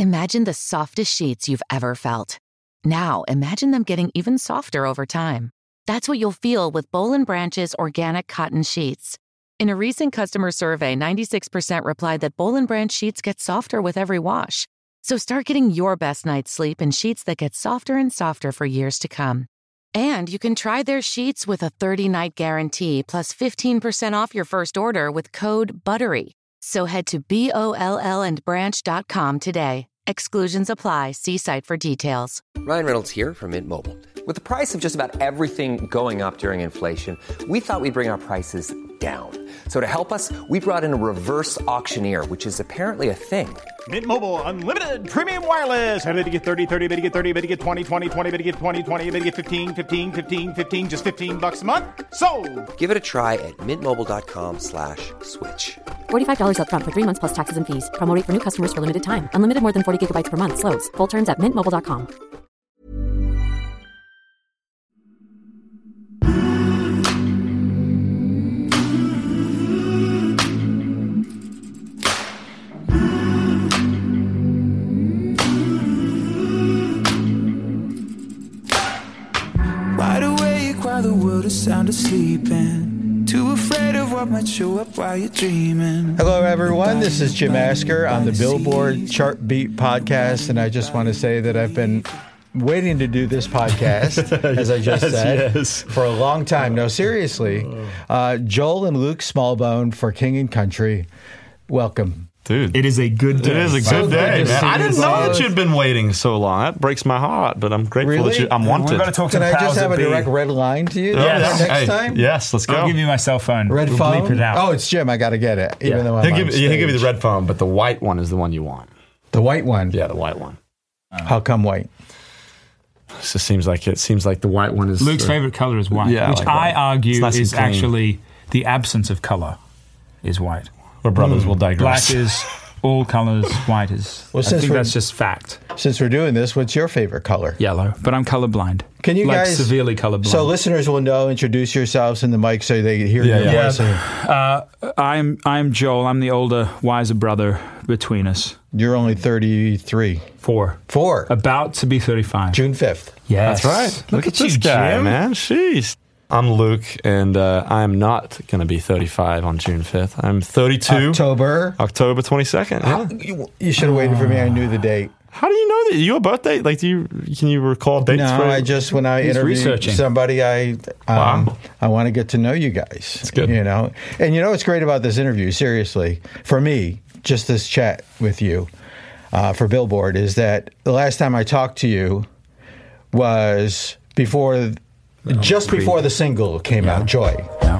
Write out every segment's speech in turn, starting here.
Imagine the softest sheets you've ever felt. Now, imagine them getting even softer over time. That's what you'll feel with Boll & Branch's organic cotton sheets. In a recent customer survey, 96% replied that Boll & Branch sheets get softer with every wash. So start getting your best night's sleep in sheets that get softer and softer for years to come. And you can try their sheets with a 30-night guarantee plus 15% off your first order with code BUTTERY. So head to BOLLandbranch.com today. Exclusions apply. See site for details. Ryan Reynolds here from Mint Mobile. With the price of just about everything going up during inflation, we thought we'd bring our prices down. So to help us, we brought in a reverse auctioneer, which is apparently a thing. Mint Mobile Unlimited Premium Wireless. How to get 30, 30, bit to get 30, bit to get 20, 20, 20, bit to get 20, 20, bit to get 15, 15, 15, 15, just $15 a month? Sold! Give it a try at mintmobile.com/switch. $45 up front for 3 months plus taxes and fees. Promo rate for new customers for limited time. Unlimited more than 40 gigabytes per month. Slows full terms at mintmobile.com. Wide awake while the world is sound asleep and too afraid of what might show up while you're dreaming. Hello, everyone. This is Jim Asker on the Billboard Chart Beat podcast, and I just want to say that I've been waiting to do this podcast, as I just said, for a long time. No, seriously. Joel and Luke Smallbone for King and Country. Welcome. Dude, it is a good day. It is a good day, man. I didn't know that you'd been waiting so long. That breaks my heart, but I'm grateful that I'm wanted. We're going to talk to Can I just have a direct red line to you next time? Yes, let's go. I'll give you my cell phone. Red phone? Bleep it out. Oh, it's Jim. I got to get it, even though I'm he'll give you the red phone, but the white one is the one you want. The white one? Yeah, the white one. How come white? It seems like the white one is... Luke's favorite color is white, which like I argue nice is actually the absence of color is white. We're brothers, we'll digress. Black is... all colors, white is. Well, I think that's just fact. Since we're doing this, what's your favorite color? Yellow, but I'm colorblind. Can you guys severely colorblind? So listeners will know. Introduce yourselves in the mic so they hear your voice. I'm Joel. I'm the older, wiser brother between us. You're only 33. Four. About to be 35. June 5th. Yes, that's right. Look at this guy, man. Jeez. I'm Luke, and I'm not going to be 35 on June 5th. I'm 32. October 22nd. Yeah. You should have waited for me. I knew the date. How do you know that? Your birthday? Like, can you recall dates? No, when I interview somebody, I want to get to know you guys. That's good. And what's great about this interview, seriously, for me, just this chat with you for Billboard, is that the last time I talked to you was before the single came out, Joy. Yeah.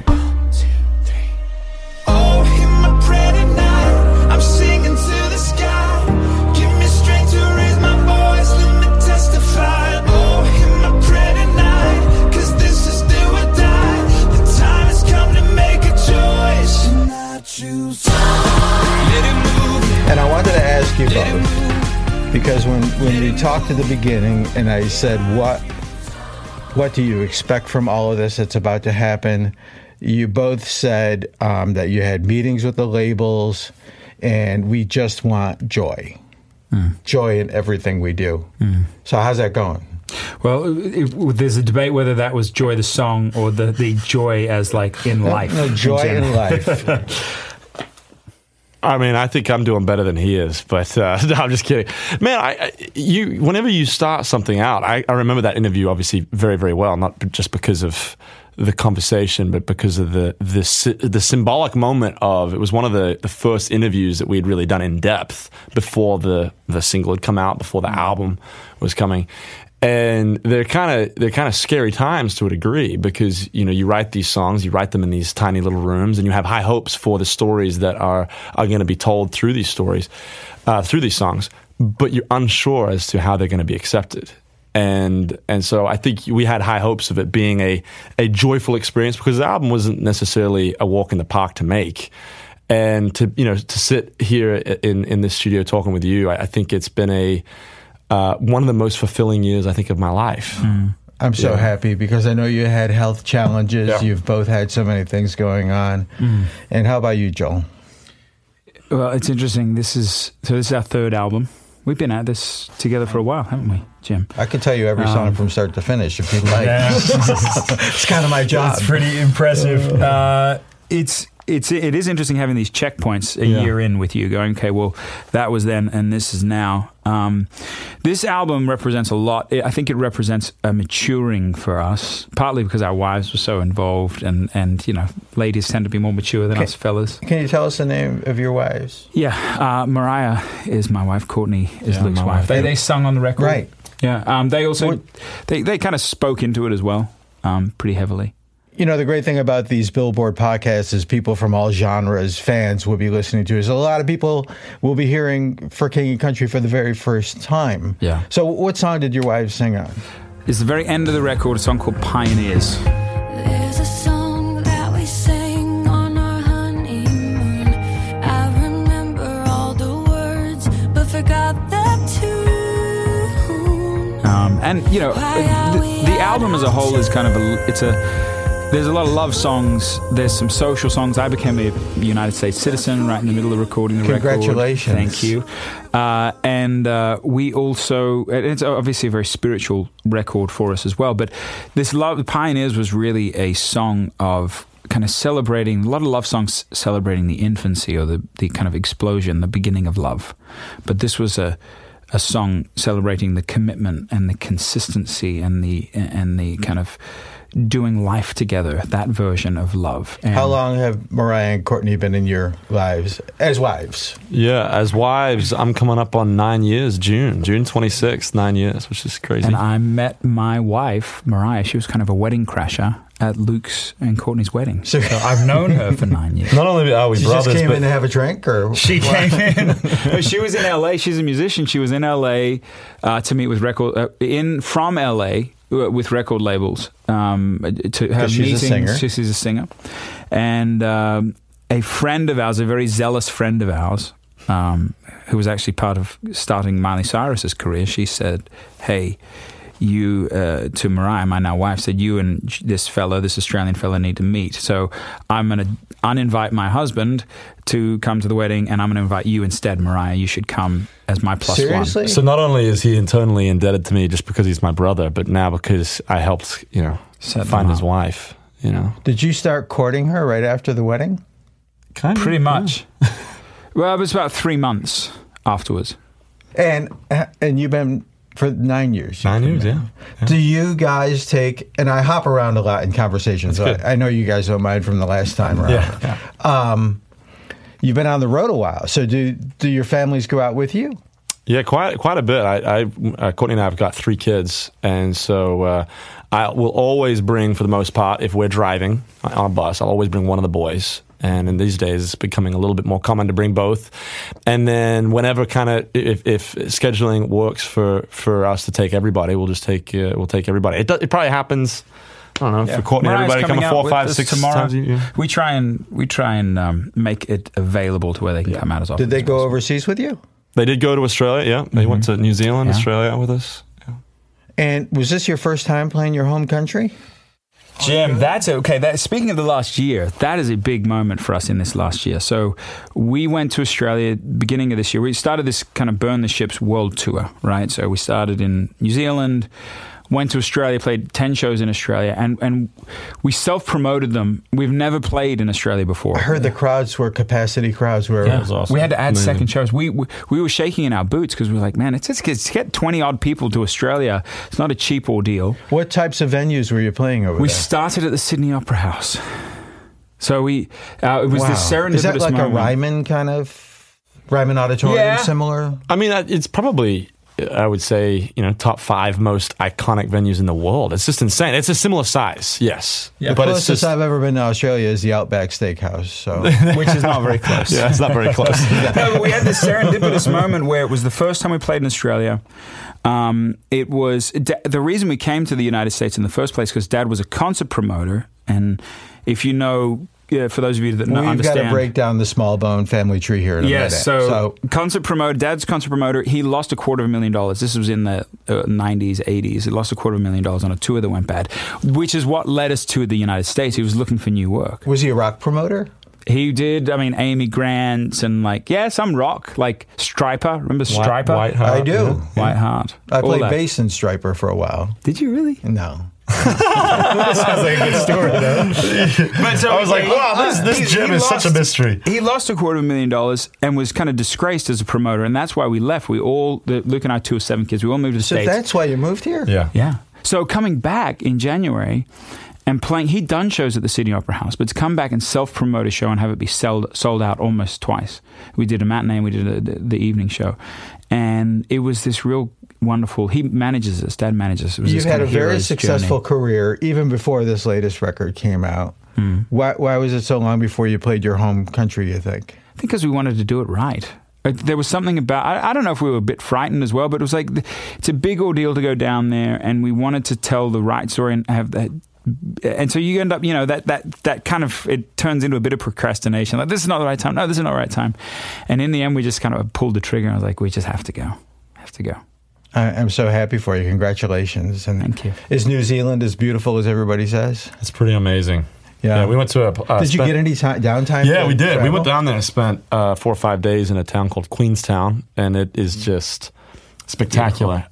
And I wanted to ask you both, because when we talked at the beginning and I said, what do you expect from all of this that's about to happen? You both said that you had meetings with the labels, and we just want joy. Joy in everything we do. So how's that going? Well, there's a debate whether that was Joy the song or the joy as like in life. No, joy in life. I mean, I think I'm doing better than he is, but no, I'm just kidding. Man, whenever you start something out, I remember that interview obviously very, very well, not just because of the conversation, but because of the symbolic moment of, it was one of the first interviews that we had really done in depth before the single had come out, before the album was coming. And they're kind of scary times to a degree, because you write these songs, you write them in these tiny little rooms, and you have high hopes for the stories that are going to be told through these stories, through these songs, but you're unsure as to how they're going to be accepted. And so I think we had high hopes of it being a joyful experience, because the album wasn't necessarily a walk in the park to make. And to sit here in this studio talking with you, I think it's been one of the most fulfilling years, I think, of my life. I'm so happy, because I know you had health challenges. Yeah. You've both had so many things going on. And how about you, Joel? Well, it's interesting. This is our third album. We've been at this together for a while, haven't we, Jim? I could tell you every song from start to finish if you'd like. Yeah. It's kind of my job. It's pretty impressive. It is interesting having these checkpoints a year in with you, going, okay, well, that was then and this is now. This album represents a lot. I think it represents a maturing for us, partly because our wives were so involved, and you know, ladies tend to be more mature than us fellas. Can you tell us the name of your wives? Yeah, Mariah is my wife. Courtney is Luke's wife. They sung on the record. Right. Yeah. They also they kind of spoke into it as well, pretty heavily. You know, the great thing about these Billboard podcasts is people from all genres, fans will be listening to us. A lot of people will be hearing For King and Country for the very first time. Yeah. So what song did your wives sing on? It's the very end of the record, a song called Pioneers. There's a song that we sang on our honeymoon. I remember all the words, but forgot the tune. And, you know, the album as a whole is kind of there's a lot of love songs. There's some social songs. I became a United States citizen right in the middle of recording the record. Congratulations. Thank you. And we also, it's obviously a very spiritual record for us as well, but this Love, Pioneers was really a song of kind of celebrating, a lot of love songs celebrating the infancy or the kind of explosion, the beginning of love. But this was a song celebrating the commitment and the consistency and the kind of doing life together, that version of love. And how long have Mariah and Courtney been in your lives as wives? Yeah, as wives, I'm coming up on 9 years, June 26th, 9 years, which is crazy. And I met my wife, Mariah. She was kind of a wedding crasher at Luke's and Courtney's wedding. So I've known her for 9 years. Not only are we brothers, just came in to have a drink, or she came in. She was in LA. She's a musician. She was in LA to meet with from LA with record labels to have meetings. She's a singer, and a friend of ours, a very zealous friend of ours, who was actually part of starting Miley Cyrus's career. She said, "Hey, you," to Mariah, my now wife, said, "You and this Australian fellow need to meet. So I'm going to uninvite my husband to come to the wedding, and I'm going to invite you instead, Mariah. You should come as my plus Seriously? one." So not only is he internally indebted to me just because he's my brother, but now because I helped, find his wife, Did you start courting her right after the wedding? Kind of. Pretty much. Well, it was about 3 months afterwards. And you've been for 9 years. 9 years, yeah. Do you guys take, and I hop around a lot in conversations, so I know you guys don't mind from the last time around. Yeah. You've been on the road a while, so do your families go out with you? Yeah, quite a bit. Courtney and I have got 3 kids, and so I will always bring, for the most part, if we're driving on a bus, I'll always bring one of the boys. And in these days, it's becoming a little bit more common to bring both. And then whenever if scheduling works for us to take everybody, we'll just take everybody. It probably happens. I don't know, for Courtney, everybody coming 4, 5, 6 tomorrow. Times. Yeah. We try and make it available to where they can come out as often. Did they go overseas with you? They did go to Australia. Yeah, they went to New Zealand, Australia with us. Yeah. And was this your first time playing your home country? Jim, that's okay. Speaking of the last year, that is a big moment for us in this last year. So we went to Australia beginning of this year. We started this kind of Burn the Ships world tour, right? So we started in New Zealand, went to Australia, played 10 shows in Australia, and we self-promoted them. We've never played in Australia before. I heard the crowds were capacity crowds. It was awesome. We had to add second shows. We were shaking in our boots because we were like, man, it's to get 20-odd people to Australia. It's not a cheap ordeal. What types of venues were you playing over there? We started at the Sydney Opera House. So it was this serendipitous Is that like moment. a Ryman Auditorium similar? I mean, it's probably, I would say, top 5 most iconic venues in the world. It's just insane. It's a similar size, yes. Yeah, the closest I've ever been to Australia is the Outback Steakhouse, which is not very close. Yeah, it's not very close. No, but we had this serendipitous moment where it was the first time we played in Australia. It was the reason we came to the United States in the first place because Dad was a concert promoter, and if you know. Yeah, for those of you that don't understand. We've got to break down the small bone family tree here in a minute. So concert promoter, Dad's concert promoter, he lost $250,000. This was in the 90s, 80s. He lost $250,000 on a tour that went bad, which is what led us to the United States. He was looking for new work. Was he a rock promoter? He did, I mean, Amy Grant and some rock, like Stryper. Remember Stryper? Whiteheart. I do. Yeah. Whiteheart. I played bass in Stryper for a while. Did you really? No. That sounds like a good story, though. But so I was like, wow, this Jim is such a mystery. He lost $250,000 and was kind of disgraced as a promoter, and that's why we left. Luke and I, 2 of 7 kids, we all moved to the States. So that's why you moved here? Yeah. So coming back in January and playing, he'd done shows at the Sydney Opera House, but to come back and self-promote a show and have it be sold out almost twice. We did a matinee and we did the evening show. And it was this real wonderful, he manages us, Dad manages us. You've had a very successful career even before this latest record came out. Why was it so long before you played your home country, you think? I think because we wanted to do it right. There was something about, I don't know if we were a bit frightened as well, but it was like, it's a big ordeal to go down there, and we wanted to tell the right story and have that. And so you end up, that kind of, it turns into a bit of procrastination. Like, this is not the right time. No, this is not the right time. And in the end, we just kind of pulled the trigger. And I was like, we just have to go. I'm so happy for you. Congratulations. And thank you. Is New Zealand as beautiful as everybody says? It's pretty amazing. Yeah, we went to Did you get any downtime? Yeah, we did. Travel? We went down there and spent 4 or 5 days in a town called Queenstown, and it is just spectacular.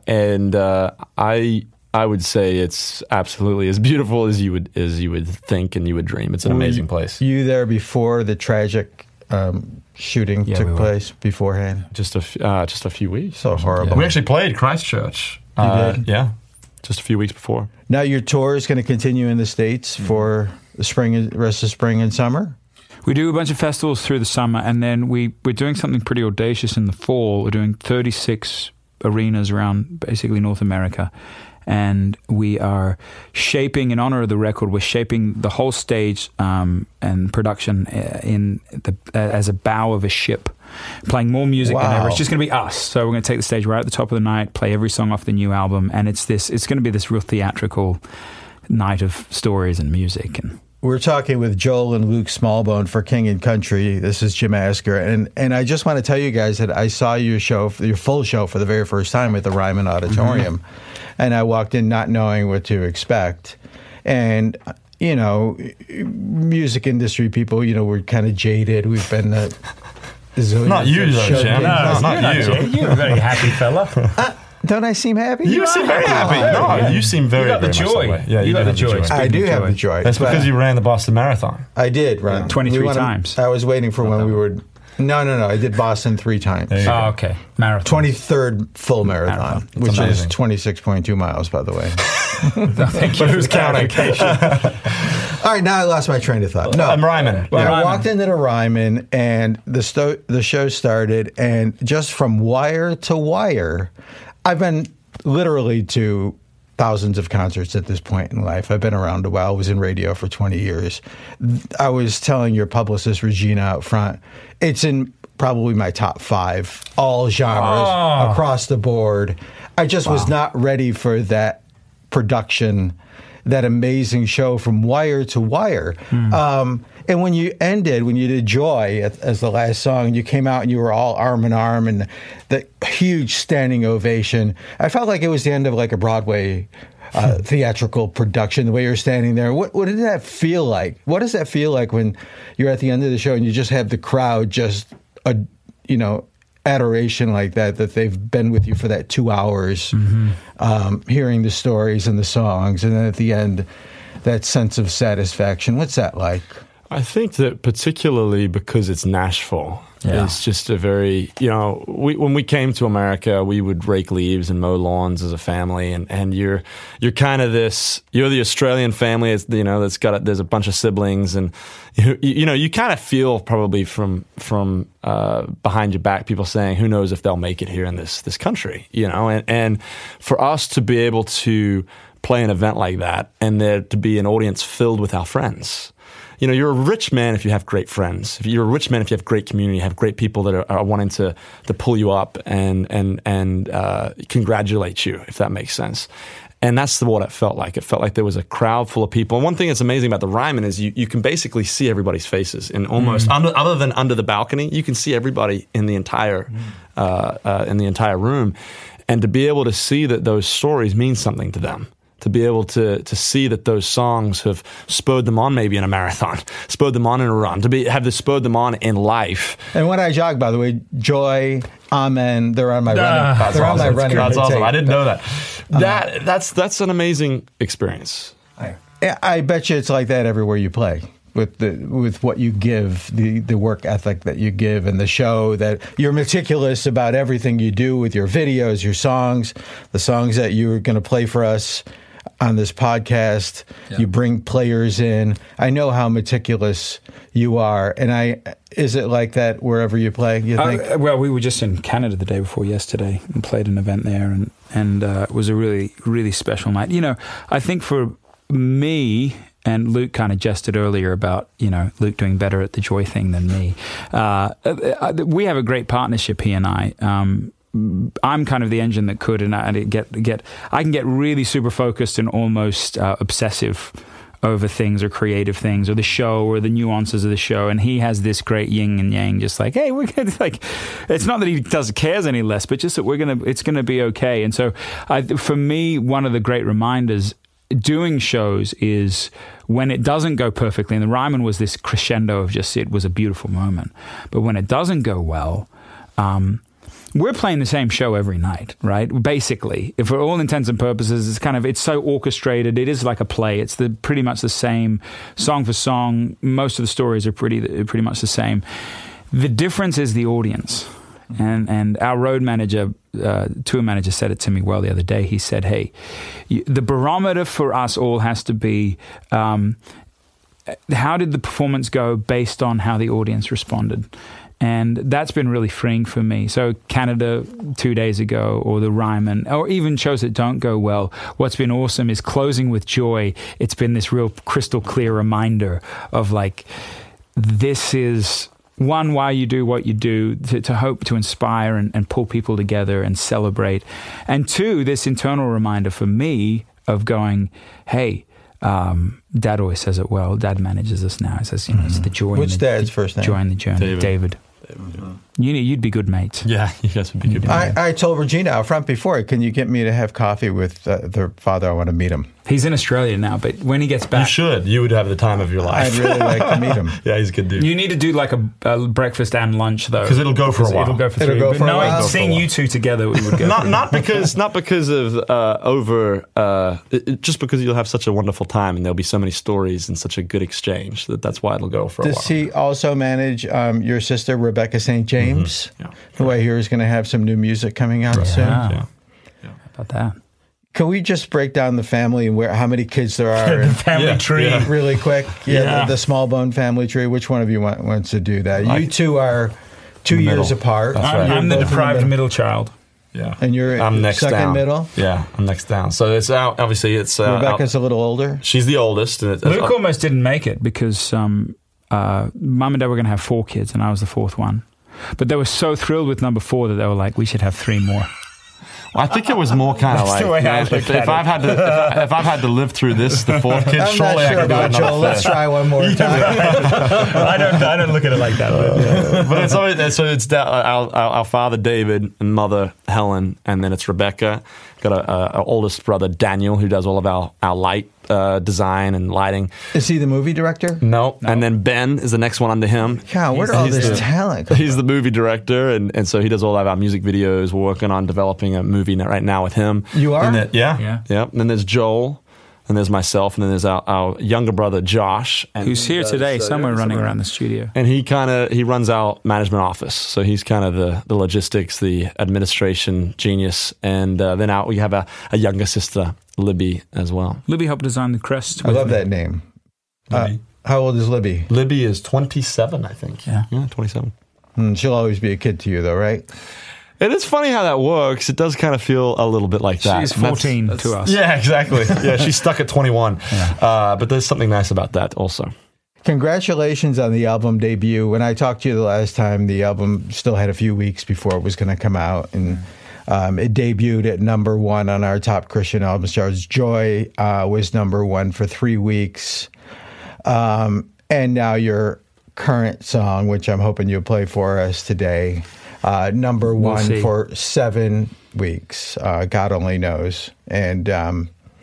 I would say it's absolutely as beautiful as you would think and you would dream. It's an amazing place. You there before the tragic shooting took place beforehand? Just a few weeks. So horrible. We actually played Christchurch. You did? Yeah, just a few weeks before. Now your tour is going to continue in the States for the rest of spring and summer? We do a bunch of festivals through the summer, and then we're doing something pretty audacious in the fall. We're doing 36 arenas around basically North America. And we are shaping, in honor of the record, we're shaping the whole stage and production as a bow of a ship, playing more music than ever. It's just going to be us. So we're going to take the stage right at the top of the night, play every song off the new album, and it's going to be this real theatrical night of stories and music. And we're talking with Joel and Luke Smallbone for King and Country. This is Jim Asker, and I just want to tell you guys that I saw your full show for the very first time at the Ryman Auditorium. Mm-hmm. And I walked in not knowing what to expect. And, music industry people, we're kind of jaded. We've been not you, though, Jim. No, not you. You're a very happy fella. Don't I seem happy? You seem very happy. No, you seem very happy. You got the joy. Yeah, you got the joy. I do have the joy. That's because you ran the Boston Marathon. I did run 23 times. I was waiting for when we were... No. I did Boston 3 times. Oh, okay. Marathon. 23rd full marathon, which is 26.2 miles, by the way. Thank you. But who's counting? All right, now I lost my train of thought. No, Ryman. I walked into the Ryman, and the show started, and just from wire to wire, I've been literally to thousands of concerts at this point in life. I've been around a while. I was in radio for 20 years. I was telling your publicist, Regina, out front, it's in probably my top 5, all genres, across the board. I just was not ready for that production, that amazing show from wire to wire. And when you did Joy as the last song, you came out and you were all arm in arm, and the huge standing ovation. I felt like it was the end of like a Broadway theatrical production, the way you're standing there. What did that feel like? What does that feel like when you're at the end of the show and you just have the crowd just, adoration like that they've been with you for that 2 hours, hearing the stories and the songs, and then at the end, that sense of satisfaction. What's that like? I think that particularly because it's Nashville, it's just a very, when we came to America, we would rake leaves and mow lawns as a family, and you're kind of you're the Australian family, there's a bunch of siblings, and you kind of feel probably from behind your back people saying, who knows if they'll make it here in this country, and for us to be able to play an event like that and there to be an audience filled with our friends. You're a rich man if you have great friends. You're a rich man if you have great community, have great people that are wanting to pull you up and congratulate you, if that makes sense. And that's what it felt like. It felt like there was a crowd full of people. And one thing that's amazing about the Ryman is you can basically see everybody's faces. And almost, other than under the balcony, you can see everybody in the entire room. And to be able to see that those stories mean something to them. to be able to see that those songs have spurred them on maybe in a marathon, spurred them on in a run, have spurred them on in life. And when I jog, by the way, Joy, Amen, they're on my running. That's they're awesome. on my running. That's awesome. I didn't know that. That's an amazing experience. I bet you it's like that everywhere you play. With what you give, the work ethic that you give, and the show that you're meticulous about everything you do with your videos, your songs, the songs that you're going to play for us on this podcast. Yeah. You bring players in. I know how meticulous you are, and is it like that wherever you play? You think? Well, we were just in Canada the day before yesterday and played an event there, and it was a really, really special night. You know, I think for me. And Luke kind of jested earlier about, Luke doing better at the Joy thing than me. We have a great partnership, he and I. I'm kind of the engine that could, and I can get really super focused and almost obsessive over things or creative things or the show or the nuances of the show. And he has this great yin and yang, just like, hey, we're gonna it's not that he cares any less, but just that it's gonna be okay. And so, for me, one of the great reminders doing shows is when it doesn't go perfectly, and the Ryman was this crescendo of just, it was a beautiful moment. But when it doesn't go well, we're playing the same show every night, right? Basically, for all intents and purposes, it's so orchestrated. It is like a play. It's pretty much the same song for song. Most of the stories are pretty much the same. The difference is the audience. And our road manager, tour manager, said it to me well the other day. He said, hey, the barometer for us all has to be how did the performance go based on how the audience responded? And that's been really freeing for me. So Canada 2 days ago, or the Ryman, or even shows that don't go well, what's been awesome is closing with Joy. It's been this real crystal clear reminder of this is... one, why you do what you do, to hope to inspire and pull people together and celebrate. And two, this internal reminder for me of going, hey, Dad always says it well. Dad manages us now. He says, it's the joy. What's Dad's first name? Joy in the journey. David. You'd be good mates. Yeah, you guys would be good mates. I told Regina out front before, can you get me to have coffee with their father? I want to meet him. He's in Australia now, but when he gets back... You should. You would have the time of your life. I'd really like to meet him. Yeah, he's a good dude. You need to do like a breakfast and lunch, though. Because it'll go for a while. It'll go for 3 weeks. But seeing you two together, we would go not because of just because you'll have such a wonderful time and there'll be so many stories and such a good exchange that's why it'll go for a while. Does he also manage your sister, Rebecca St. James? Mm-hmm. Yeah. Who I hear is going to have some new music coming out soon. Yeah. How about that? Can we just break down the family and how many kids there are? The family tree. Really quick. The small bone family tree. Which one of you wants to do that? You two are 2 years apart. I'm the deprived middle child. Yeah. And I'm next second down. middle? Yeah, I'm next down. So it's out, obviously it's... Rebecca's a little older? She's the oldest. And Luke almost didn't make it because Mum and Dad were going to have 4 kids and I was the 4th one. But they were so thrilled with number 4 that they were like, we should have 3 more. Well, I think it was more kind of like, if I've had to live through this, the 4th kid, I'm surely not sure I can do about another Joel. Let's try one more time. I don't look at it like that. But it's always, so it's our father David and mother Helen, and then it's Rebecca. Got our oldest brother Daniel, who does all of our light design and lighting. Is he the movie director? No. And then Ben is the next one under him. God, where'd all this talent? He's the movie director, and so he does all of our music videos. We're working on developing a movie right now with him. You are? Yeah. And then there's Joel, and there's myself, and then there's our younger brother Josh, who's here today, somewhere running around the studio. And he runs our management office, so he's kind of the logistics, the administration genius, and then we have a younger sister, Libby, as well. Libby helped design the crest. I love that name. How old is Libby? Libby is 27, I think. Yeah 27. She'll always be a kid to you, though, right? It is funny how that works. It does kind of feel a little bit like that. She's 14 to us. Yeah, exactly. Yeah, she's stuck at 21. Yeah. But there's something nice about that also. Congratulations on the album debut. When I talked to you the last time, the album still had a few weeks before it was going to come out. And it debuted at number 1 on our top Christian albums charts. Joy was number 1 for 3 weeks. And now your current song, which I'm hoping you'll play for us today, number 1 for 7 weeks. God only knows. And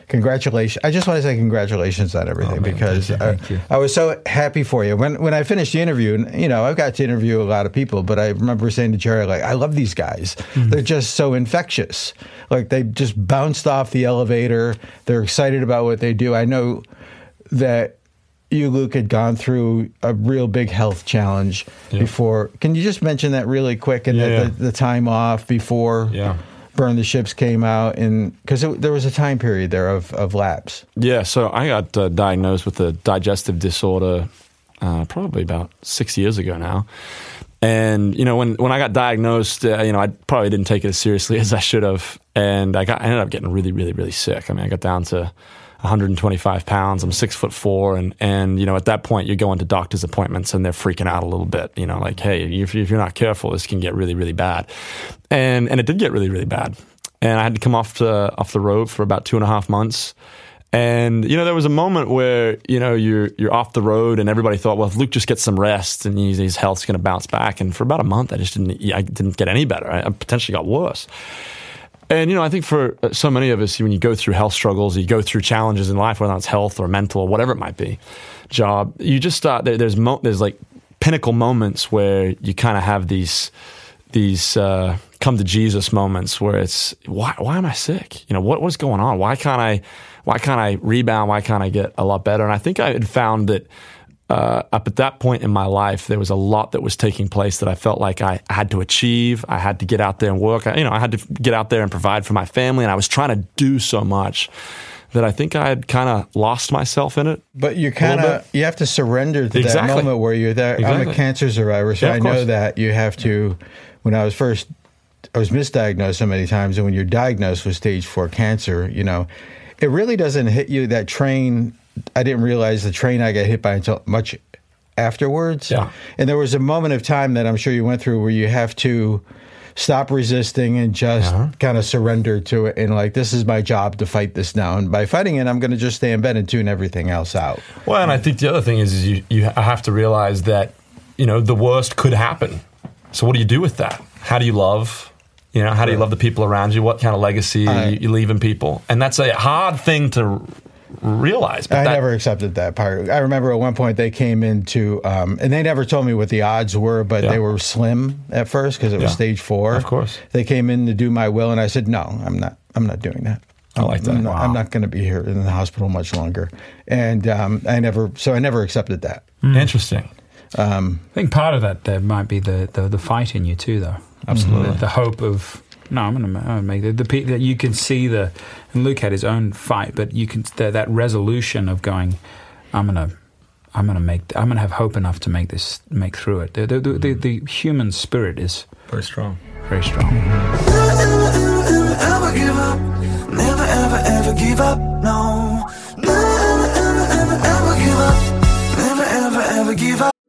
congratulations. I just want to say congratulations on everything because I was so happy for you. When I finished the interview, and I've got to interview a lot of people, but I remember saying to Jerry, like, I love these guys. They're just so infectious. Like, they just bounced off the elevator. They're excited about what they do. I know that you, Luke, had gone through a real big health challenge before. Can you just mention that really quick? And the time off before Burn the Ships came out, and because there was a time period there of lapse. Yeah, so I got diagnosed with a digestive disorder probably about 6 years ago now. And, when I got diagnosed, I probably didn't take it as seriously as I should have. And I ended up getting really, really, really sick. I mean, I got down to 125 pounds. I'm 6'4", and at that point you're going to doctor's appointments and they're freaking out a little bit. Like, hey, if you're not careful, this can get really, really bad. And it did get really, really bad. And I had to come off the road for about 2.5 months. And there was a moment where you're off the road, and everybody thought, well, if Luke just gets some rest and his health's going to bounce back. And for about a month, I didn't get any better. I potentially got worse. And, I think for so many of us, when you go through health struggles, you go through challenges in life, whether it's health or mental or whatever it might be, job, you just start, there's like pinnacle moments where you kind of have these come to Jesus moments where it's, why am I sick? What's going on? Why can't I rebound? Why can't I get a lot better? And I think I had found that up at that point in my life, there was a lot that was taking place that I felt like I had to achieve. I had to get out there and work. I had to get out there and provide for my family. And I was trying to do so much that I think I had kind of lost myself in it. But you have to surrender to that moment where you're there. Exactly. I'm a cancer survivor, so I know that you have to. When I was misdiagnosed so many times, and when you're diagnosed with stage 4 cancer, it really doesn't hit you. That train, I didn't realize the train I got hit by until much afterwards. Yeah. And there was a moment of time that I'm sure you went through where you have to stop resisting and just kind of surrender to it. And like, this is my job to fight this now. And by fighting it, I'm going to just stay in bed and tune everything else out. Well, and I think the other thing is you have to realize that, the worst could happen. So what do you do with that? How do you love? How do you love the people around you? What kind of legacy you leaving people? And that's a hard thing to realize. But I never accepted that part. I remember at one point they came into, and they never told me what the odds were, but they were slim at first because it was stage 4. Of course. They came in to do my will, and I said, no, I'm not doing that. I like that. I'm not going to be here in the hospital much longer. And I never accepted that. Interesting. I think part of that there might be the fight in you too, though. Absolutely, the hope of I'm going to make that you can see and Luke had his own fight, but you can that resolution of going, I'm going to have hope enough to make through it. The human spirit is very strong, very strong. Never give up, never ever give up, no. Never give up, never ever give up.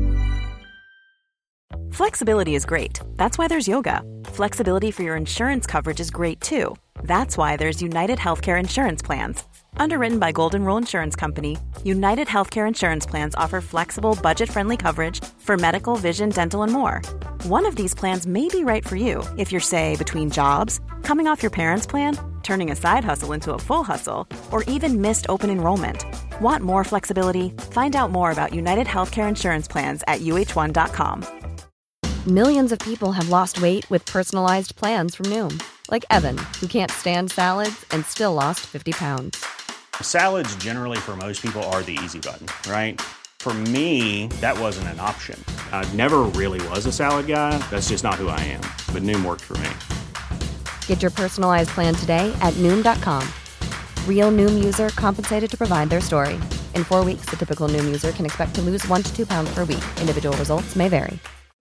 Flexibility is great. That's why there's yoga. Flexibility for your insurance coverage is great too. That's why there's United Healthcare Insurance Plans. Underwritten by Golden Rule Insurance Company, United Healthcare Insurance Plans offer flexible, budget-friendly coverage for medical, vision, dental, and more. One of these plans may be right for you if you're, say, between jobs, coming off your parents' plan, turning a side hustle into a full hustle, or even missed open enrollment. Want more flexibility? Find out more about United Healthcare Insurance Plans at UH1.com. Millions of people have lost weight with personalized plans from Noom. Like Evan, who can't stand salads and still lost 50 pounds. Salads generally for most people are the easy button, right? For me, that wasn't an option. I never really was a salad guy. That's just not who I am. But Noom worked for me. Get your personalized plan today at Noom.com. Real Noom user compensated to provide their story. In 4 weeks, the typical Noom user can expect to lose 1 to 2 pounds per week. Individual results may vary.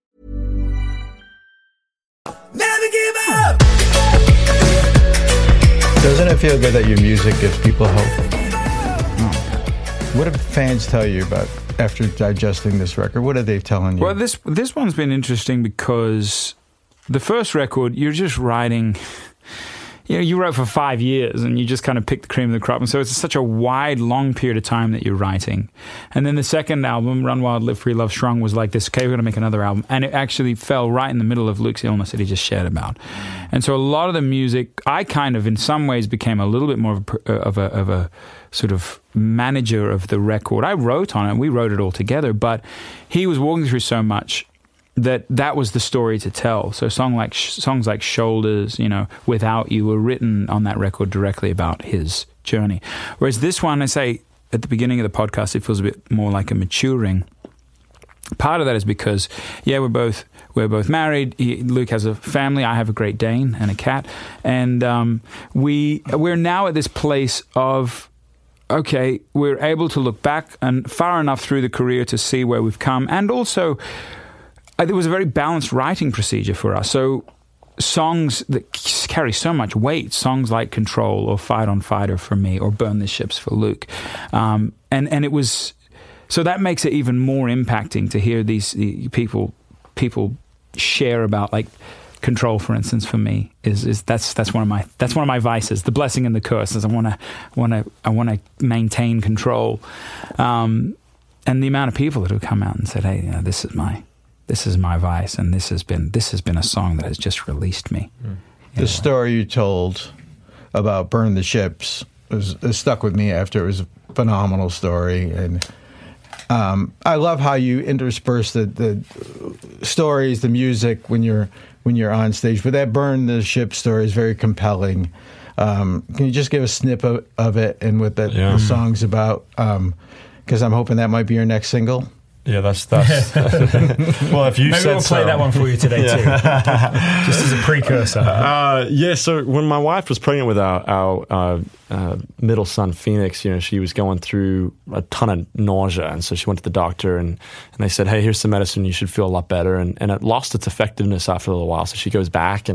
Never give up! Doesn't it feel good that your music gives people hope? What do fans tell you about after digesting this record? What are they telling you? Well, this one's been interesting because the first record, you're just writing, you wrote for 5 years and you just kind of picked the cream of the crop. And so it's such a wide, long period of time that you're writing. And then the second album, Run Wild, Live Free, Love Strong, was like this, okay, we're going to make another album. And it actually fell right in the middle of Luke's illness that he just shared about. And so a lot of the music, I kind of, in some ways, became a little bit more of a sort of manager of the record. I wrote on it, we wrote it all together, but he was walking through so much that was the story to tell. So songs like Shoulders, Without You, were written on that record directly about his journey. Whereas this one, I say at the beginning of the podcast, it feels a bit more like a maturing. Part of that is because, we're both married. Luke has a family. I have a Great Dane and a cat, and we're now at this place of, okay, we're able to look back and far enough through the career to see where we've come, and also it was a very balanced writing procedure for us. So songs that carry so much weight, songs like Control or Fight on Fighter for me, or Burn the Ships for Luke, and it was, so that makes it even more impacting to hear these people share about, like Control, for instance, for me that's one of my vices. The blessing and the curse is I want to maintain control, and the amount of people that have come out and said, hey, this is my vice, and this has been a song that has just released me. The story you told about Burn the Ships is stuck with me after. It was a phenomenal story, and I love how you intersperse the stories, the music when you're on stage. But that Burn the Ship story is very compelling. Can you just give a snip of it and what the song's about? Because I'm hoping that might be your next single. Yeah, that's well, if you maybe said we'll play that one for you today too, just as a precursor. So when my wife was pregnant with our middle son Phoenix, she was going through a ton of nausea, and so she went to the doctor, and they said, hey, here's some medicine, you should feel a lot better, and it lost its effectiveness after a little while. So she goes back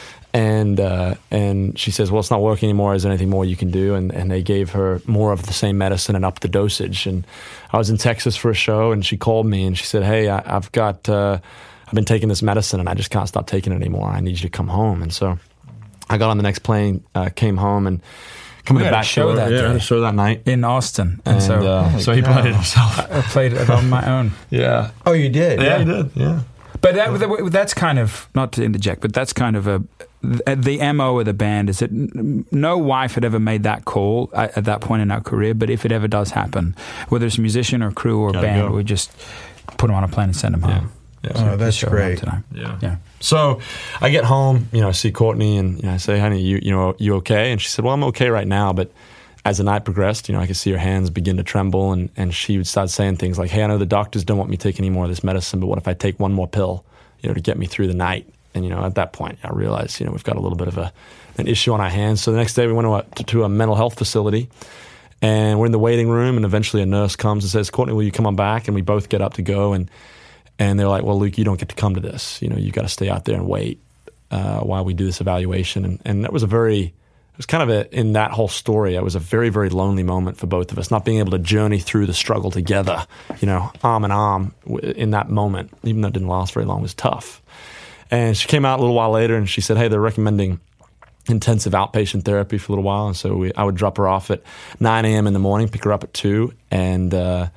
and she says, well, it's not working anymore. Is there anything more you can do? And they gave her more of the same medicine and upped the dosage. And I was in Texas for a show, and she called me and she said, hey, I've been taking this medicine and I just can't stop taking it anymore. I need you to come home. And so I got on the next plane, came home, and coming back show that day. I had a show that night in Austin. And so he played it himself. I played it on my own. Yeah. Oh, you did? Yeah, you did. Yeah. But that's kind of, not to interject, but that's kind of the MO of the band is that no wife had ever made that call at that point in our career, but if it ever does happen, whether it's a musician or crew or band, we just put them on a plane and send them home. Yeah. So that's great. Yeah. So I get home, I see Courtney, and I say, honey, you okay? And she said, well, I'm okay right now, but as the night progressed, I could see her hands begin to tremble, and she would start saying things like, hey, I know the doctors don't want me taking any more of this medicine, but what if I take one more pill, to get me through the night? And, at that point, I realized, we've got a little bit of an issue on our hands. So the next day we went to a mental health facility, and we're in the waiting room, and eventually a nurse comes and says, Courtney, will you come on back? And we both get up to go, and they're like, well, Luke, you don't get to come to this. You got to stay out there and wait while we do this evaluation. And that was it was kind of in that whole story, it was a very, very lonely moment for both of us, not being able to journey through the struggle together, arm in arm in that moment, even though it didn't last very long. It was tough. And she came out a little while later, and she said, hey, they're recommending intensive outpatient therapy for a little while. And so I would drop her off at 9 a.m. in the morning, pick her up at 2, and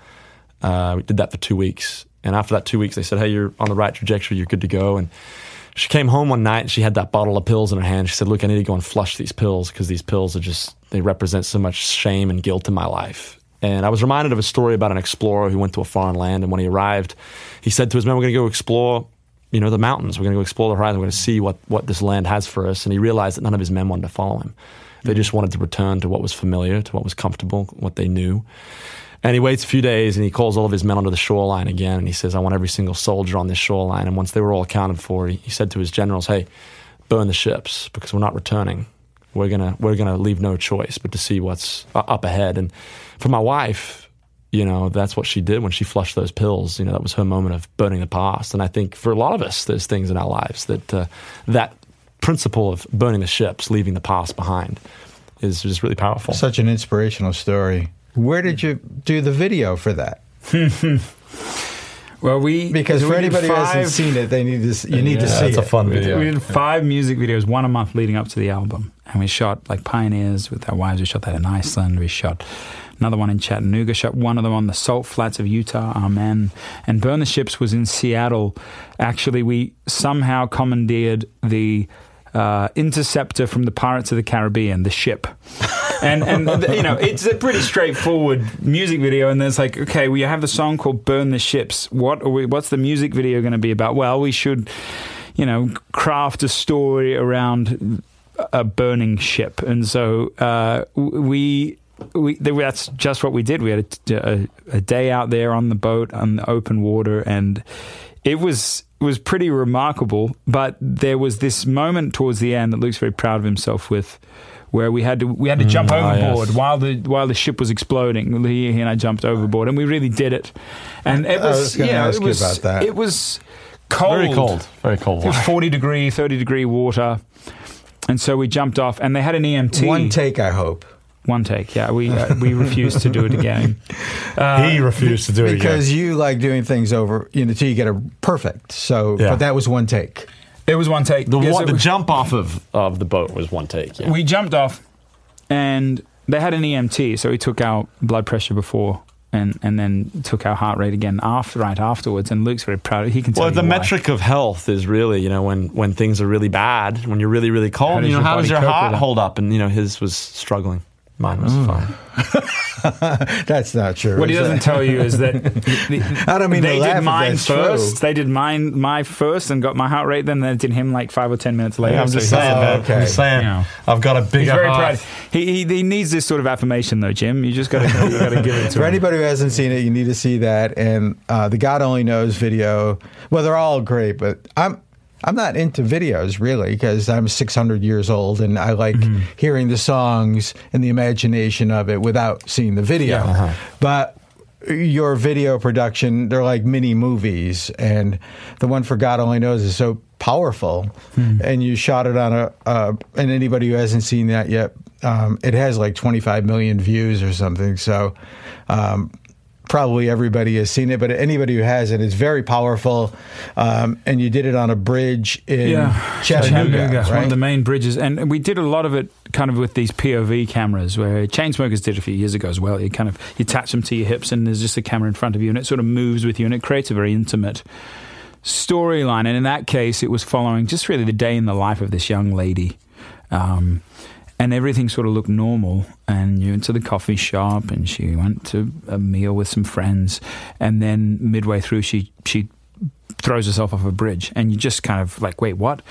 we did that for 2 weeks. And after that 2 weeks, they said, hey, you're on the right trajectory, you're good to go. And she came home one night, and she had that bottle of pills in her hand. She said, look, I need to go and flush these pills, because these pills they represent so much shame and guilt in my life. And I was reminded of a story about an explorer who went to a foreign land, and when he arrived, he said to his men, we're going to go explore the mountains. We're going to go explore the horizon. We're going to see what this land has for us. And he realized that none of his men wanted to follow him. They just wanted to return to what was familiar, to what was comfortable, what they knew. And he waits a few days, and he calls all of his men onto the shoreline again, and he says, I want every single soldier on this shoreline. And once they were all accounted for, he said to his generals, hey, burn the ships, because we're not returning. We're gonna leave no choice but to see what's up ahead. And for my wife, that's what she did when she flushed those pills. That was her moment of burning the past. And I think for a lot of us, there's things in our lives that principle of burning the ships, leaving the past behind, is just really powerful. Such an inspirational story. Where did you do the video for that? Well, because for anybody who hasn't seen it, you need to see it. It's a fun video. We did 5 music videos, one a month leading up to the album. And we shot like pioneers with our wives. We shot that in Iceland. We shot another one in Chattanooga. Shot one of them on the Salt Flats of Utah. Amen. And Burn the Ships was in Seattle. Actually, we somehow commandeered the interceptor from the Pirates of the Caribbean, the ship. And it's a pretty straightforward music video. And there's like, okay, we have the song called Burn the Ships. What's the music video going to be about? Well, we should, craft a story around a burning ship. And so that's just what we did. We had a day out there on the boat on the open water, and it was pretty remarkable. But there was this moment towards the end that Luke's very proud of himself with, where we had to jump overboard while the ship was exploding. He and I jumped overboard, and we really did it. And it was about that. It was cold, very cold. It was 30 degree water, and so we jumped off. And they had an EMT. One take, I hope. One take, yeah. We refused to do it again. He refused to do it again. Because you like doing things over, until you get it perfect. So, But that was one take. It was one take. The jump off of the boat was one take, yeah. We jumped off, and they had an EMT, so he took our blood pressure before and then took our heart rate again afterwards, and Luke's very proud. He can tell you the why. metric of health is really, when things are really bad, when you're really, really cold, how does your heart hold up? And, his was struggling. Mine was fine. That's not true. What he doesn't tell you is that I don't mean they to laugh did mine if that's first. true. They did my first and got my heart rate. Then they did him like 5 or 10 minutes later. I'm just saying, man. okay. I'm just saying, I've got a bigger He's very heart. proud. He needs this sort of affirmation, though, Jim. You just got to give it to For him. anybody who hasn't seen it, you need to see that. And the God Only Knows video, well, they're all great, but I'm not into videos, really, because I'm 600 years old, and I like hearing the songs and the imagination of it without seeing the video. Yeah. But your video production, they're like mini movies, and the one for God Only Knows is so powerful. And you shot it on and anybody who hasn't seen that yet, it has like 25 million views or something. So probably everybody has seen it, but anybody who hasn't, it's very powerful. And you did it on a bridge in Chattanooga, It's right? one of the main bridges. And we did a lot of it kind of with these POV cameras, where Chainsmokers did a few years ago as well. You attach them to your hips, and there's just a camera in front of you, and it sort of moves with you, and it creates a very intimate storyline. And in that case, it was following just really the day in the life of this young lady. And everything sort of looked normal, and you went to the coffee shop, and she went to a meal with some friends, and then midway through she throws herself off a bridge, and you just kind of like, wait, what?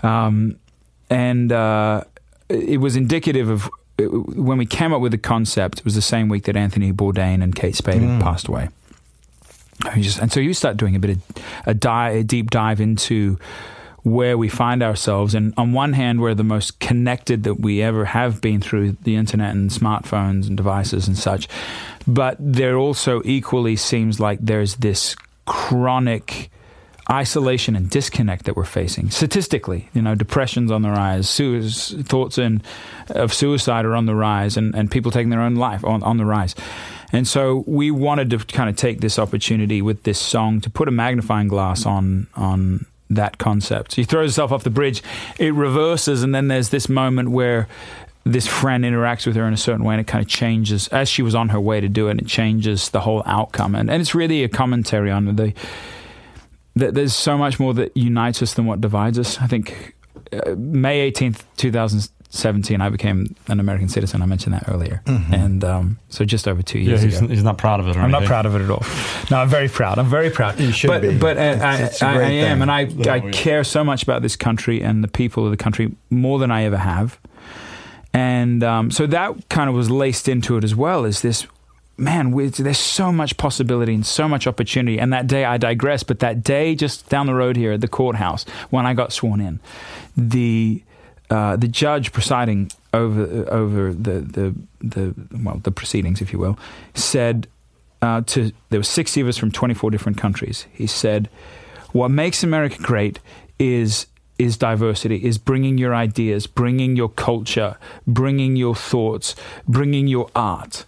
It was indicative of when we came up with the concept. It was the same week that Anthony Bourdain and Kate Spade had passed away. And so you start doing a deep dive into where we find ourselves. And on one hand, we're the most connected that we ever have been through the internet and smartphones and devices and such. But there also equally seems like there's this chronic isolation and disconnect that we're facing. Statistically, depression's on the rise, thoughts of suicide are on the rise, and people taking their own life on the rise. And so we wanted to kind of take this opportunity with this song to put a magnifying glass on that concept. So he throws himself off the bridge, it reverses, and then there's this moment where this friend interacts with her in a certain way, and it kind of changes as she was on her way to do it, and it changes the whole outcome. And it's really a commentary on there's so much more that unites us than what divides us. I think May 18th, 2017, I became an American citizen. I mentioned that earlier. And so just over 2 years ago. He's not proud of it or I'm anything. not proud of it at all. No, I'm very proud. You should be. But It's a I great am, thing. and I care so much about this country and the people of the country more than I ever have. And so that kind of was laced into it as well, is this, man, there's so much possibility and so much opportunity. And that day, I digress, but that day just down the road here at the courthouse, when I got sworn in, the judge presiding over the proceedings, if you will, said there were 60 of us from 24 different countries. He said, what makes America great is diversity, is bringing your ideas, bringing your culture, bringing your thoughts, bringing your art.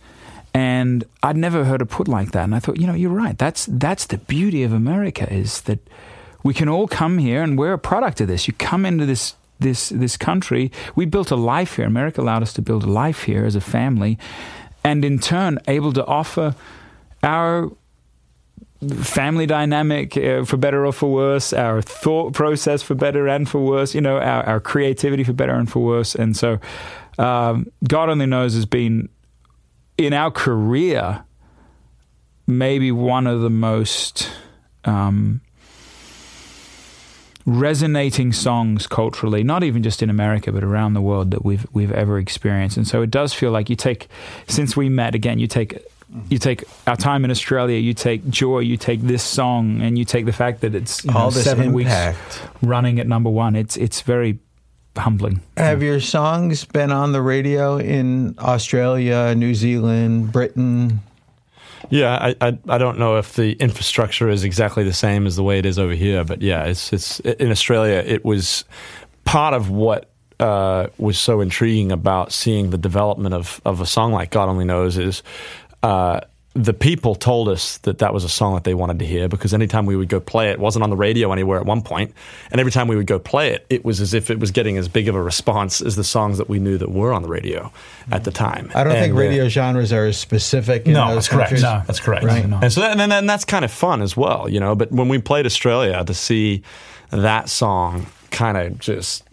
And I'd never heard it put like that. And I thought, you're right. That's the beauty of America, is that we can all come here, and we're a product of this. You come into this country. We built a life here. America allowed us to build a life here as a family, and in turn able to offer our family dynamic, for better or for worse, our thought process for better and for worse, our creativity for better and for worse. And so God Only Knows has been, in our career, maybe one of the most resonating songs culturally, not even just in America, but around the world, that we've ever experienced. And so it does feel like since we met again, you take our time in Australia, you take Joy, you take this song, and you take the fact that it's all this 7 impact. weeks running at number one. It's very humbling. Have your songs been on the radio in Australia, New Zealand, Britain? Yeah, I don't know if the infrastructure is exactly the same as the way it is over here, but yeah, it's in Australia. It was part of what was so intriguing about seeing the development of a song like God Only Knows is the people told us that was a song that they wanted to hear, because anytime we would go play it wasn't on the radio anywhere at one point, and every time we would go play it, it was as if it was getting as big of a response as the songs that we knew that were on the radio at the time. I don't think radio genres are as specific in those countries. No, that's correct. Right. No. And so then that's kind of fun as well, but when we played Australia, to see that song kind of just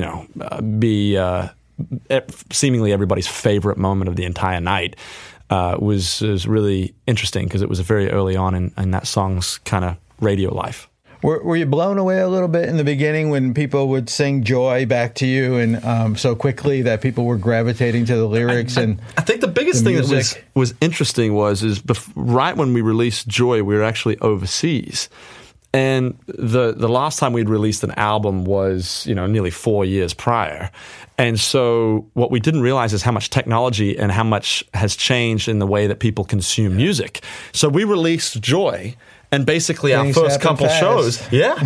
be seemingly everybody's favorite moment of the entire night was really interesting, because it was very early on in that song's kind of radio life. Were you blown away a little bit in the beginning when people would sing Joy back to you, and so quickly that people were gravitating to the lyrics? I think the biggest thing that was interesting was right when we released Joy, we were actually overseas. And the last time we'd released an album was, nearly 4 years prior. And so what we didn't realize is how much technology and how much has changed in the way that people consume music. So we released Joy, and basically our first couple shows,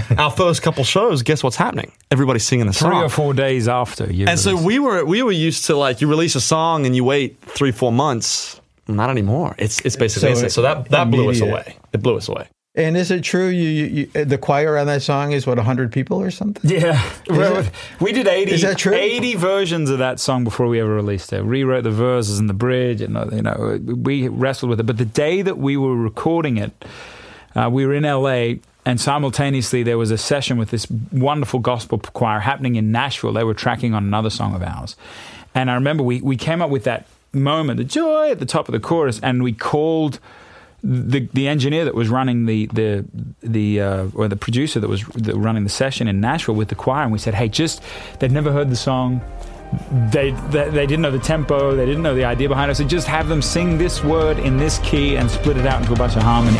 guess what's happening? Everybody's singing the song. 3 or 4 days after you released. So we were used to, like, you release a song and you wait 3-4 months. Not anymore. It's basically instant. So that blew us away. It blew us away. And is it true you the choir on that song is 100 people or something? Yeah. We did 80. Is that true? 80 versions of that song before we ever released it. Rewrote the verses and the bridge, and we wrestled with it. But the day that we were recording it, we were in LA, and simultaneously there was a session with this wonderful gospel choir happening in Nashville. They were tracking on another song of ours. And I remember we came up with that moment, the Joy at the top of the chorus, and we called the engineer that was running the producer that was running the session in Nashville with the choir, and we said, hey, they'd never heard the song, they didn't know the tempo, they didn't know the idea behind it, so just have them sing this word in this key and split it out into a bunch of harmonies.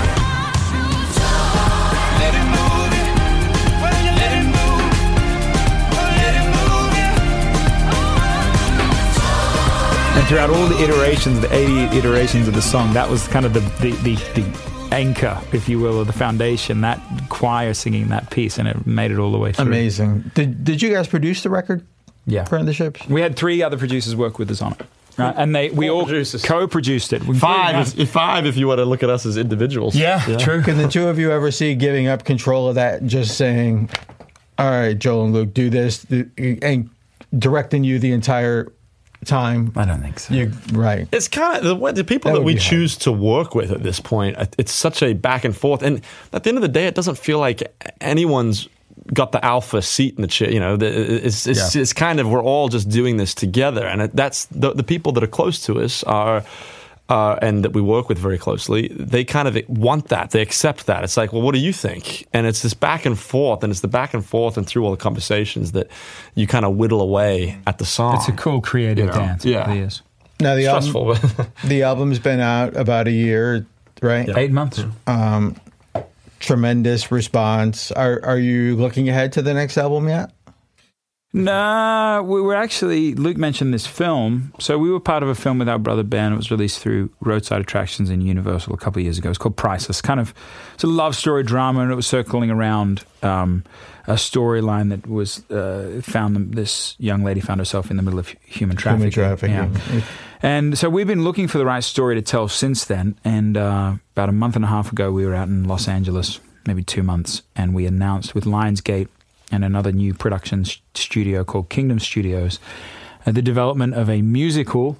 And throughout all the iterations, the 80 iterations of the song, that was kind of the anchor, if you will, or the foundation, that choir singing that piece, and it made it all the way through. Amazing. Did you guys produce the record? Yeah. Apprenticeships? We had 3 other producers work with us on it. Right? And we all co-produced it. 5 if you want to look at us as individuals. Yeah, true. Can the two of you ever see giving up control of that, just saying, all right, Joel and Luke, do this, and directing you the entire time? I don't think so. Right. It's kind of the people that we choose to work with at this point. It's such a back and forth, and at the end of the day, it doesn't feel like anyone's got the alpha seat in the chair. It's kind of, we're all just doing this together, and that's the people that are close to us are. And that we work with very closely, they kind of want that. They accept that. It's like, well, what do you think? And it's this back and forth, and it's the back and forth and through all the conversations that you kind of whittle away at the song. It's a cool creative dance. Yeah. It really is. Now, the album's been out about a year, right? Yeah. 8 months. Tremendous response. Are you looking ahead to the next album yet? No, we were actually, Luke mentioned this film. So we were part of a film with our brother Ben. It was released through Roadside Attractions in Universal a couple of years ago. It's called Priceless. It's a love story drama, and it was circling around a storyline that was this young lady found herself in the middle of human trafficking. Yeah. And so we've been looking for the right story to tell since then. And about a month and a half ago, we were out in Los Angeles, maybe 2 months, and we announced with Lionsgate and another new production studio called Kingdom Studios the development of a musical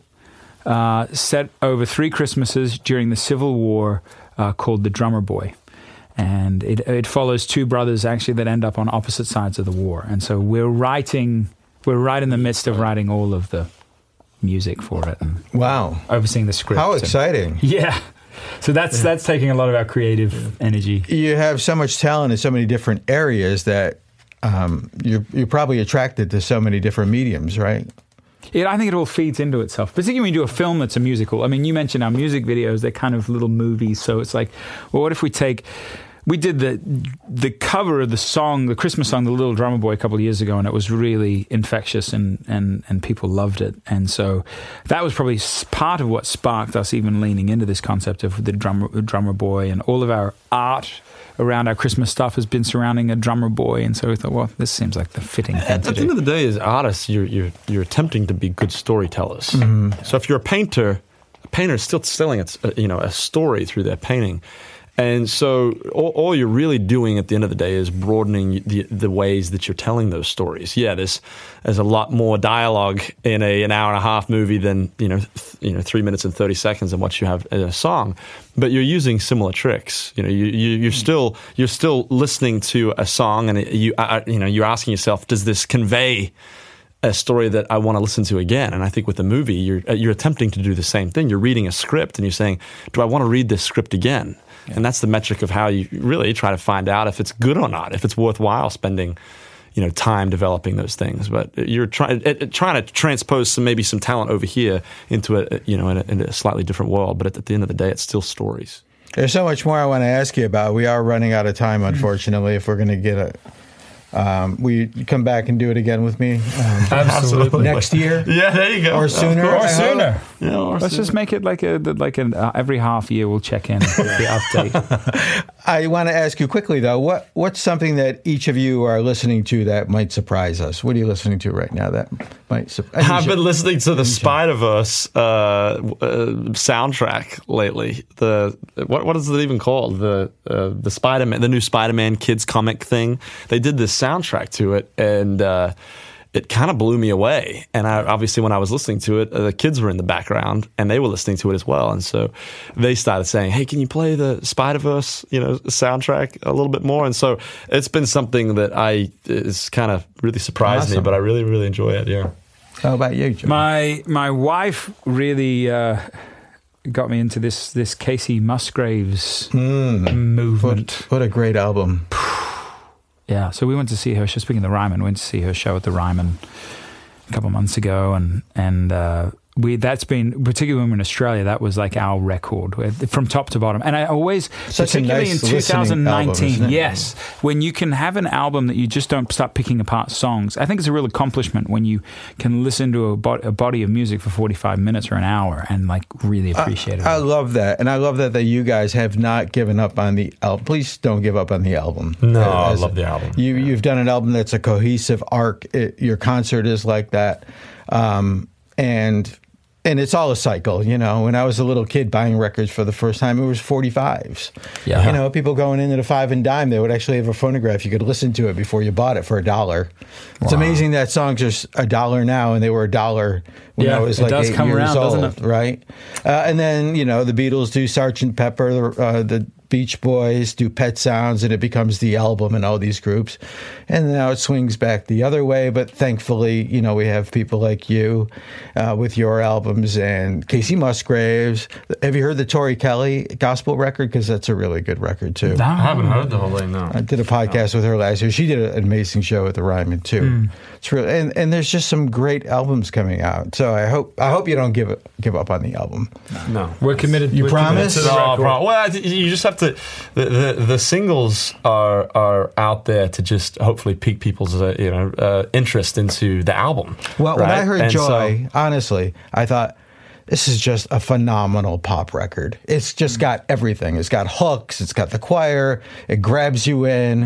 set over 3 Christmases during the Civil War called The Drummer Boy. And it follows 2 brothers, actually, that end up on opposite sides of the war. And so we're right in the midst of writing all of the music for it. And wow. Overseeing the script. How exciting. Yeah. So that's taking a lot of our creative energy. You have so much talent in so many different areas that you're probably attracted to so many different mediums, right? Yeah, I think it all feeds into itself, particularly when you do a film that's a musical. I mean, you mentioned our music videos, they're kind of little movies, so it's like, well, what if we did the cover of the song, the Christmas song, The Little Drummer Boy, a couple of years ago, and it was really infectious and people loved it. And so that was probably part of what sparked us even leaning into this concept of the drummer boy, and all of our art around our Christmas stuff has been surrounding a drummer boy. And so we thought, well, this seems like the fitting thing to do. At the end of the day, as artists, you're attempting to be good storytellers. Mm-hmm. So if you're a painter is still telling a story through their painting. And so all you're really doing at the end of the day is broadening the ways that you're telling those stories. Yeah, there's a lot more dialogue in an hour and a half movie than 3 minutes and 30 seconds in what you have in a song, but you're using similar tricks. You're still listening to a song, and you're asking yourself, does this convey a story that I want to listen to again? And I think with the movie, you're attempting to do the same thing. You're reading a script, and you're saying, do I want to read this script again? Yeah. And that's the metric of how you really try to find out if it's good or not, if it's worthwhile spending, time developing those things. But you're trying to transpose some talent over here into in a slightly different world. But at the end of the day, it's still stories. There's so much more I want to ask you about. We are running out of time, unfortunately, if we're going to get will you come back and do it again with me? Absolutely. Next year? Yeah, there you go. Or sooner? Or sooner. Yeah, Let's just make it like an every half year we'll check in with the update. I want to ask you quickly, though, what's something that each of you are listening to that might surprise us? What are you listening to right now that might surprise us? I've been listening to the Spider-Verse soundtrack lately. What is it even called? The Spider-Man, the new Spider-Man kids comic thing. They did this soundtrack to it, and it kind of blew me away. And obviously, when I was listening to it, the kids were in the background, and they were listening to it as well. And so they started saying, "Hey, can you play the Spider-Verse, soundtrack a little bit more?" And so it's been something that is kind of really surprised me, but I really, really enjoy it. Yeah. How about you, Joe? My wife really got me into this Casey Musgraves movement. What a great album. Yeah, so we went to see her. She was speaking of the Ryman. We went to see her show at the Ryman a couple of months ago, and that's been, particularly when we were in Australia, that was like our record from top to bottom. And I always, particularly in 2019, album, yes, when you can have an album that you just don't start picking apart songs. I think it's a real accomplishment when you can listen to a body of music for 45 minutes or an hour and like really appreciate it. I love that, and I love that you guys have not given up on the album. Please don't give up on the album. No, I love the album. You've done an album that's a cohesive arc. Your concert is like that, and it's all a cycle, When I was a little kid buying records for the first time, it was 45s. Yeah. People going into the 5 and dime, they would actually have a phonograph. You could listen to it before you bought it for $1. It's amazing that songs are $1 now, and they were $1 when I was like 8 years old, doesn't it? Right? And then, the Beatles do Sgt. Pepper, the Beach Boys do Pet Sounds, and it becomes the album and all these groups. And now it swings back the other way. But thankfully, we have people like you with your albums, and Casey Musgraves. Have you heard the Tori Kelly gospel record? Because that's a really good record, too. I haven't heard the whole thing, no. I did a podcast with her last year. She did an amazing show at the Ryman, too. It's really, and there's just some great albums coming out. So I hope you don't give up on the album. No. We're committed. You promise? Well, you just have to. The singles are out there to just hopefully pique people's interest into the album. Well, when I heard Joy, honestly, I thought, this is just a phenomenal pop record. It's just got everything. It's got hooks. It's got the choir. It grabs you in.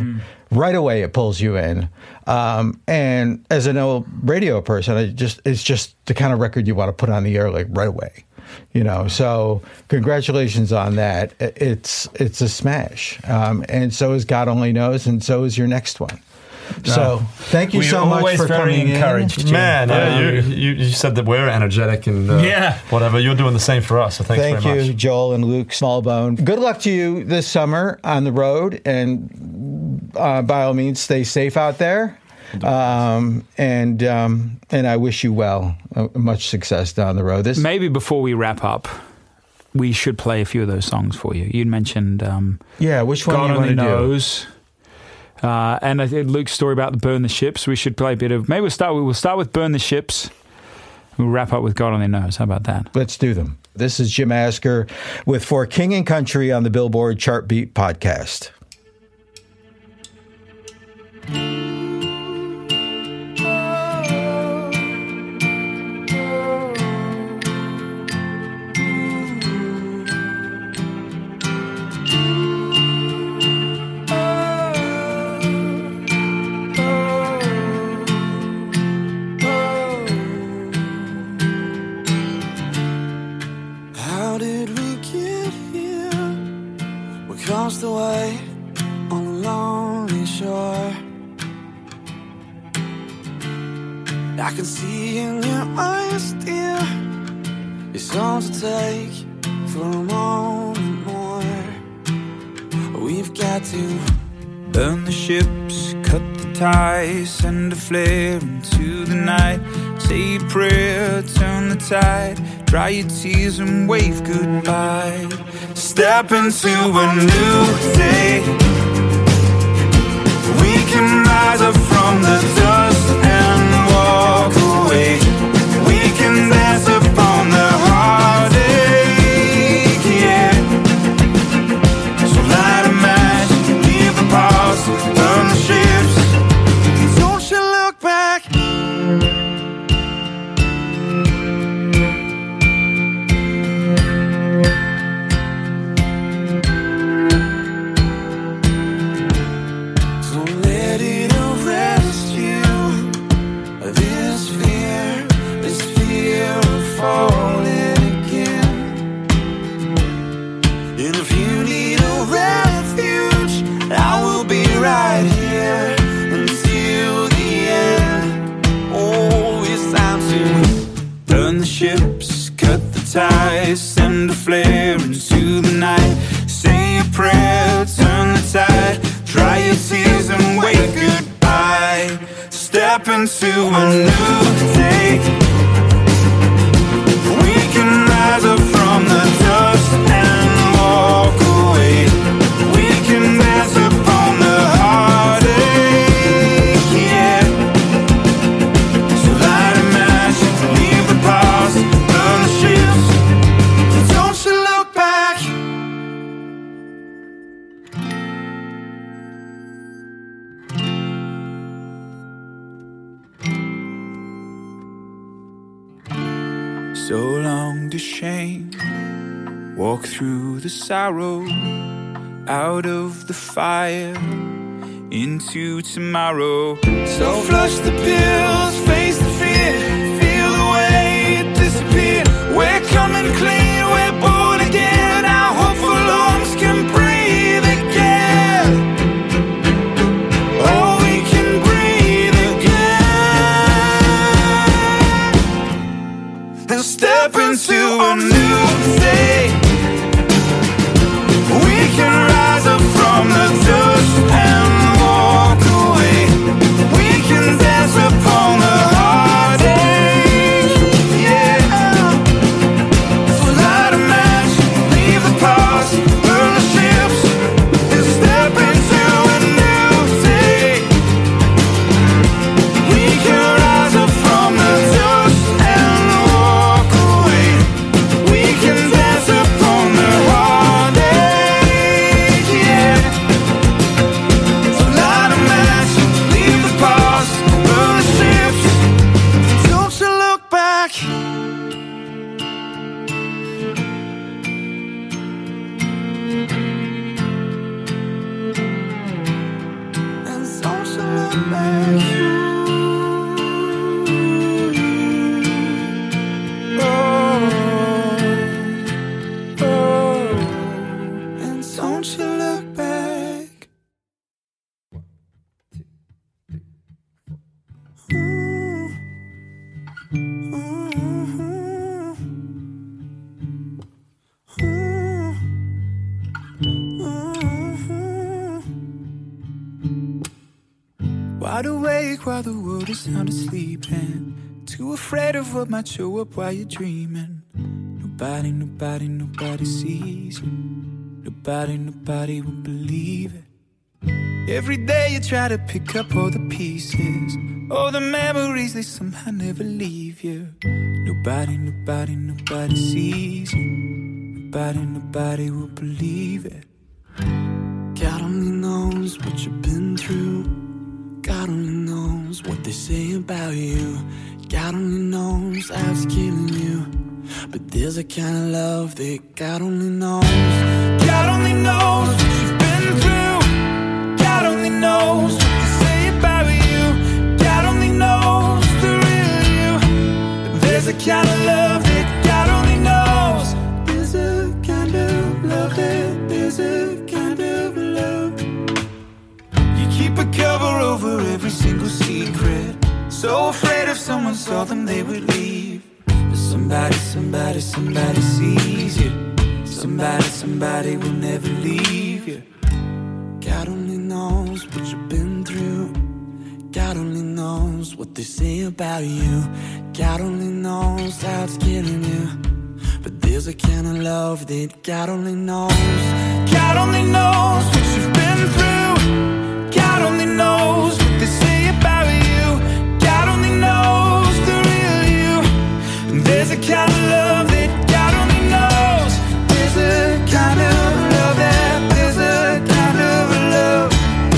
right away it pulls you in. And as an old radio person, it's just the kind of record you want to put on the air like right away. So congratulations on that. It's a smash. And so is God Only Knows, and so is your next one. So thank you so much for coming encouraged, in. Man, you said that we're energetic and whatever. You're doing the same for us, so thanks very much. Thank you, Joel and Luke Smallbone. Good luck to you this summer on the road, and by all means, stay safe out there. And I wish you well. Much success down the road. Maybe before we wrap up, we should play a few of those songs for you. You'd mentioned which one God you Only want to Knows. And I think Luke's story about the Burn the Ships. We should play a bit of. Maybe we'll start with Burn the Ships. We'll wrap up with God Only Knows. How about that? Let's do them. This is Jim Asker with For King and Country on the Billboard Chart Beat podcast. Across the way on a lonely shore, I can see in your eyes, dear, it's all to take for a moment more. We've got to burn the ships, cut the ties, send a flare into the night. Say a prayer, turn the tide, dry your tears and wave goodbye. Step into a new day. We can rise up from the dust and walk away. We can dance upon the heartache, yeah. So light a match, leave the past, burn the ships. Don't you look back. Ships, cut the ties, send a flare into the night. Say a prayer, turn the tide, dry your tears and wave goodbye. Step into a new day. We can rise up from the dust and walk away. We can dance upon the heartache, yeah. So light a match, leave the past, burn the ships. Don't you look back. So long to shame, walk through the sorrow, out of the fire, into tomorrow. So flush the pills, face the fear, feel the way it disappeared. We're coming clean, we're born again. Our hopeful lungs can breathe again. Oh, we can breathe again. And step into a new day. We can rise up from the dust and walk away. We can dance upon the heartache, yeah. So light a match, leave the past, burn the ships, and step into a new day. We can rise up from the dust and walk away. We can dance upon the heartache, yeah. So light a match, leave the past, burn the ships. Don't you look back. And back and don't you look back. Wide awake while the world is sound asleep, and too afraid of what might show up while you're dreaming. Nobody, nobody, nobody sees you. Nobody will believe it. Every day you try to pick up all the pieces, all the memories, they somehow never leave you. Nobody, nobody sees you. Nobody will believe it. God only knows what you've been through. God only knows what they say about you. God only knows how it's killing you. But there's a kind of love that God only knows. God only knows what you've been through. God only knows what they say about you. God only knows the real you. But there's a kind of love that God only knows. There's a kind of love that, there's a kind of love. You keep a cover over every single secret, so afraid if someone saw them they would leave. But somebody sees you. Somebody will never leave you. God only knows what you've been through. God only knows what they say about you. God only knows how it's killing you. But there's a kind of love that God only knows. God only knows what you've been through. God only knows what they say about you. God only knows the real you. And there's a kind of love that God only knows. There's a kind of love that, there's a kind of love.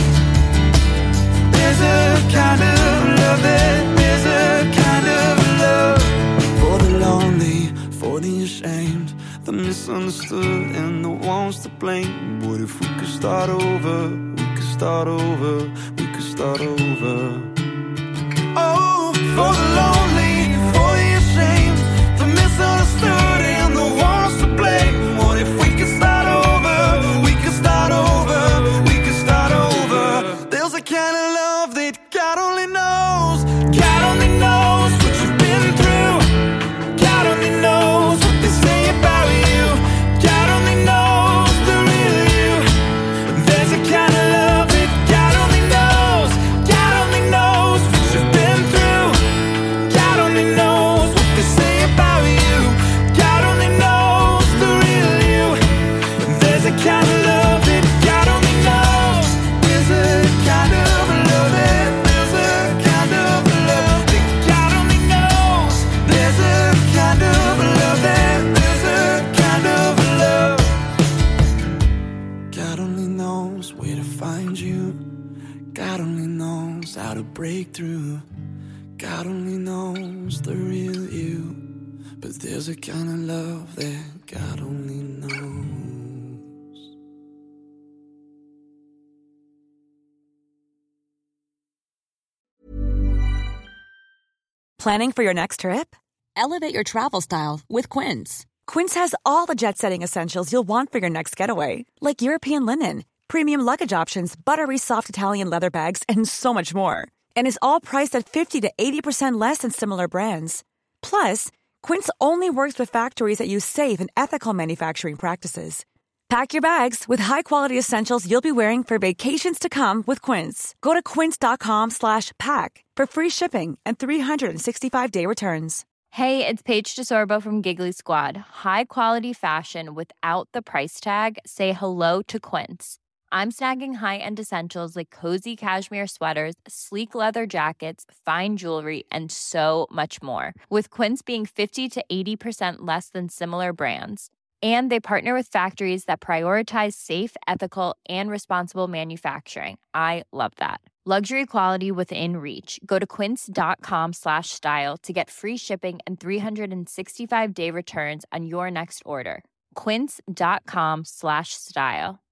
There's a kind of love that, there's a kind of love. For the lonely, for the ashamed, the misunderstood and the ones to blame. What if we could start over? We could start over. We could start over. Oh, for the lonely, for the ashamed, the misunderstood and the ones to blame. What if we could start over? We could start over. We could start over. There's a kind of love that God only knows. God only knows what you've been through. God only knows what they say about you. God only knows the real you. There's a kind of love that God only knows. God only knows what you've been through. God only knows what they say about you. God only knows the real you. There's a kind of love that God only knows. There's a kind of love that, there's a kind of love that God only knows. There's a kind of love that, there's a kind of love. God only knows where to find you. God only knows how to break through. God only knows the real you. But there's a kind of love that God only knows. Planning for your next trip? Elevate your travel style with Quince. Quince has all the jet-setting essentials you'll want for your next getaway, like European linen, premium luggage options, buttery soft Italian leather bags, and so much more. And is all priced at 50 to 80% less than similar brands. Plus, Quince only works with factories that use safe and ethical manufacturing practices. Pack your bags with high-quality essentials you'll be wearing for vacations to come with Quince. Go to quince.com/pack for free shipping and 365-day returns. Hey, it's Paige DeSorbo from Giggly Squad. High quality fashion without the price tag. Say hello to Quince. I'm snagging high-end essentials like cozy cashmere sweaters, sleek leather jackets, fine jewelry, and so much more. With Quince being 50 to 80% less than similar brands. And they partner with factories that prioritize safe, ethical, and responsible manufacturing. I love that. Luxury quality within reach. Go to quince.com/style to get free shipping and 365-day returns on your next order. Quince.com/style.